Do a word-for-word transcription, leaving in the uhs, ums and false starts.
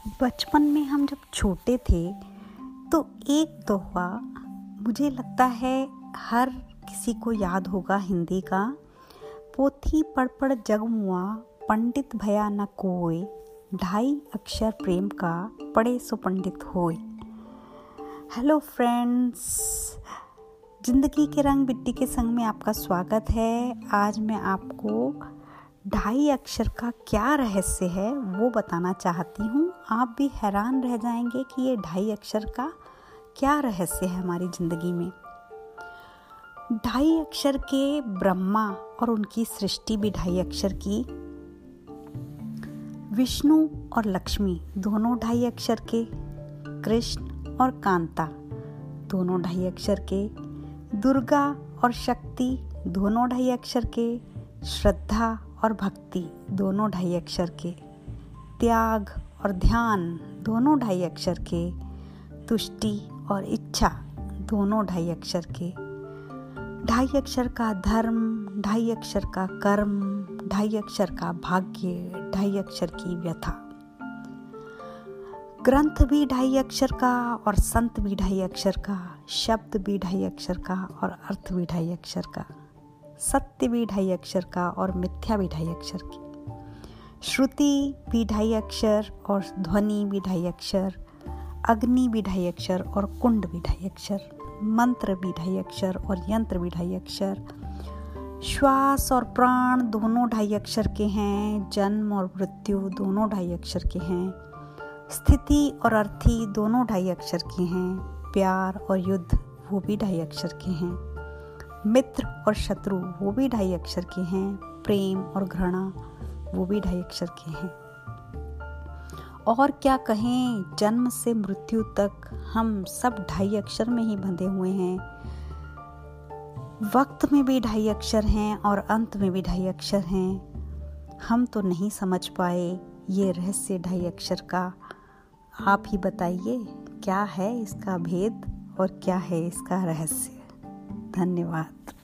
बचपन में हम जब छोटे थे तो एक दोहा मुझे लगता है हर किसी को याद होगा हिंदी का। पोथी पढ़ पढ़ जग मुआ, पंडित भया न कोय, ढाई अक्षर प्रेम का, पढ़े सो पंडित होय। हेलो फ्रेंड्स, जिंदगी के रंग बिट्टी के संग में आपका स्वागत है। आज मैं आपको ढाई अक्षर का क्या रहस्य है वो बताना चाहती हूँ। आप भी हैरान रह जाएंगे कि ये ढाई अक्षर का क्या रहस्य है हमारी ज़िंदगी में। ढाई अक्षर के ब्रह्मा और उनकी सृष्टि भी ढाई अक्षर की। विष्णु और लक्ष्मी दोनों ढाई अक्षर के। कृष्ण और कांता दोनों ढाई अक्षर के। दुर्गा और शक्ति दोनों ढाई अक्षर के। श्रद्धा और भक्ति दोनों ढाई अक्षर के। त्याग और ध्यान दोनों ढाई अक्षर के। तुष्टि और इच्छा दोनों ढाई अक्षर के। ढाई अक्षर का धर्म, ढाई अक्षर का कर्म, ढाई अक्षर का भाग्य, ढाई अक्षर की व्यथा। ग्रंथ भी ढाई अक्षर का और संत भी ढाई अक्षर का। शब्द भी ढाई अक्षर का और अर्थ भी ढाई अक्षर का। सत्य भी ढाई अक्षर का और मिथ्या भी ढाई अक्षर की। श्रुति भी ढाई अक्षर और ध्वनि भी ढाई अक्षर। अग्नि भी ढाई अक्षर और कुंड भी ढाई अक्षर। मंत्र भी ढाई अक्षर और यंत्र भी ढाई अक्षर। श्वास और प्राण दोनों ढाई अक्षर के हैं। जन्म और मृत्यु दोनों ढाई अक्षर के हैं। स्थिति और अर्थी दोनों ढाई अक्षर के हैं। प्यार और युद्ध वो भी ढाई अक्षर के हैं। मित्र और शत्रु वो भी ढाई अक्षर के हैं। प्रेम और घृणा वो भी ढाई अक्षर के हैं। और क्या कहें, जन्म से मृत्यु तक हम सब ढाई अक्षर में ही बंधे हुए हैं। वक्त में भी ढाई अक्षर हैं और अंत में भी ढाई अक्षर हैं। हम तो नहीं समझ पाए ये रहस्य ढाई अक्षर का। आप ही बताइए क्या है इसका भेद और क्या है इसका रहस्य। धन्यवाद।